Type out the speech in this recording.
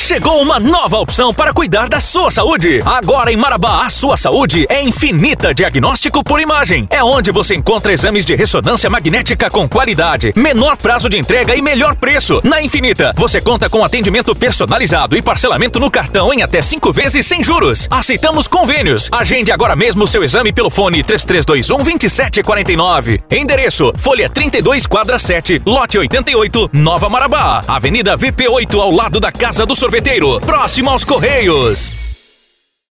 Chegou uma nova opção para cuidar da sua saúde. Agora em Marabá, a sua saúde é Infinita Diagnóstico por Imagem. É onde você encontra exames de ressonância magnética com qualidade, menor prazo de entrega e melhor preço. Na Infinita, você conta com atendimento personalizado e parcelamento no cartão em até 5 vezes sem juros. Aceitamos convênios. Agende agora mesmo seu exame pelo fone 3321-2749. Endereço: Folha 32, quadra 7, lote 88, Nova Marabá. Avenida VP8, ao lado da Casa do Sorveteiro, próximo aos Correios.